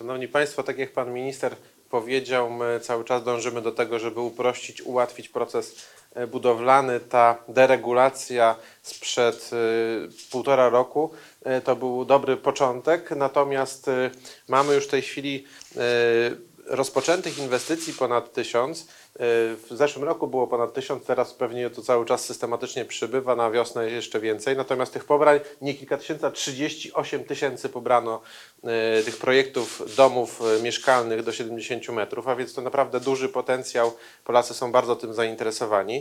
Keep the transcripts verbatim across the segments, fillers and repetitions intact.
Szanowni Państwo, tak jak Pan Minister powiedział, my cały czas dążymy do tego, żeby uprościć, ułatwić proces budowlany. Ta deregulacja sprzed y, półtora roku y, to był dobry początek, natomiast y, mamy już w tej chwili y, rozpoczętych inwestycji ponad tysiąc. W zeszłym roku było ponad tysiąc, teraz pewnie to cały czas systematycznie przybywa, na wiosnę jeszcze więcej. Natomiast tych pobrań nie kilka tysięcy, a trzydzieści osiem tysięcy pobrano y, tych projektów domów y, mieszkalnych do siedemdziesięciu metrów, a więc to naprawdę duży potencjał. Polacy są bardzo tym zainteresowani.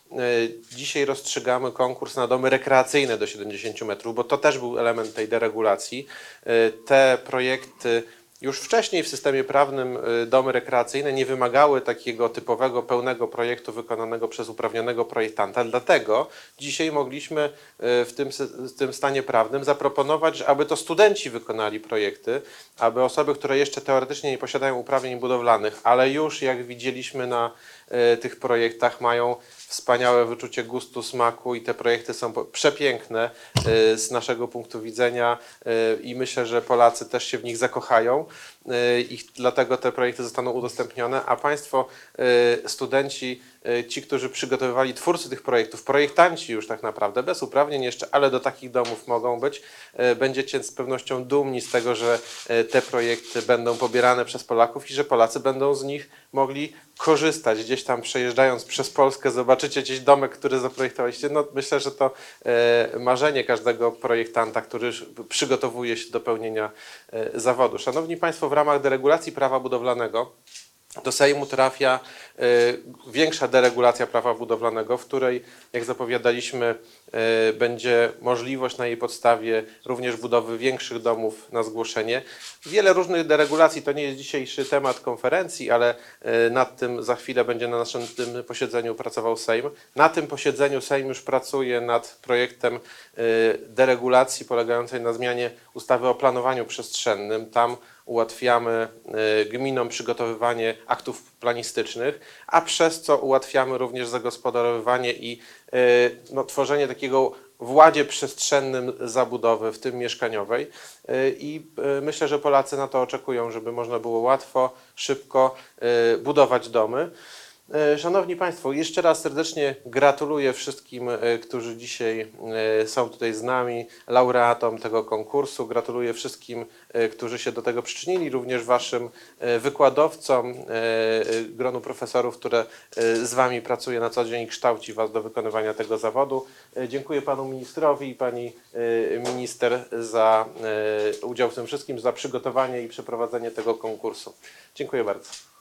Y, dzisiaj rozstrzygamy konkurs na domy rekreacyjne do siedemdziesięciu metrów, bo to też był element tej deregulacji. Y, te projekty już wcześniej w systemie prawnym domy rekreacyjne nie wymagały takiego typowego, pełnego projektu wykonanego przez uprawnionego projektanta. Dlatego dzisiaj mogliśmy w tym, w tym stanie prawnym zaproponować, aby to studenci wykonali projekty, aby osoby, które jeszcze teoretycznie nie posiadają uprawnień budowlanych, ale już jak widzieliśmy na tych projektach, mają wspaniałe wyczucie gustu, smaku i te projekty są przepiękne z naszego punktu widzenia i myślę, że Polacy też się w nich zakochają i dlatego te projekty zostaną udostępnione, a Państwo, studenci, ci, którzy przygotowywali, twórcy tych projektów, projektanci już tak naprawdę, bez uprawnień jeszcze, ale do takich domów mogą być, będziecie z pewnością dumni z tego, że te projekty będą pobierane przez Polaków i że Polacy będą z nich mogli korzystać. Gdzieś tam przejeżdżając przez Polskę zobaczycie gdzieś domek, który zaprojektowaliście. No, myślę, że to marzenie każdego projektanta, który przygotowuje się do pełnienia zawodu. Szanowni Państwo, w ramach deregulacji prawa budowlanego do Sejmu trafia y, większa deregulacja prawa budowlanego, w której, jak zapowiadaliśmy, y, będzie możliwość na jej podstawie również budowy większych domów na zgłoszenie. Wiele różnych deregulacji, to nie jest dzisiejszy temat konferencji, ale y, nad tym za chwilę będzie na naszym tym posiedzeniu pracował Sejm. Na tym posiedzeniu Sejm już pracuje nad projektem y, deregulacji polegającej na zmianie ustawy o planowaniu przestrzennym. Tam ułatwiamy y, gminom przygotowywanie aktów planistycznych, a przez co ułatwiamy również zagospodarowywanie i y, no, tworzenie takiego w ładzie przestrzennym zabudowy, w tym mieszkaniowej. Y, I y, myślę, że Polacy na to oczekują, żeby można było łatwo, szybko y, budować domy. Szanowni Państwo, jeszcze raz serdecznie gratuluję wszystkim, którzy dzisiaj są tutaj z nami, laureatom tego konkursu. Gratuluję wszystkim, którzy się do tego przyczynili, również Waszym wykładowcom, gronu profesorów, które z Wami pracuje na co dzień i kształci Was do wykonywania tego zawodu. Dziękuję Panu Ministrowi i Pani Minister za udział w tym wszystkim, za przygotowanie i przeprowadzenie tego konkursu. Dziękuję bardzo.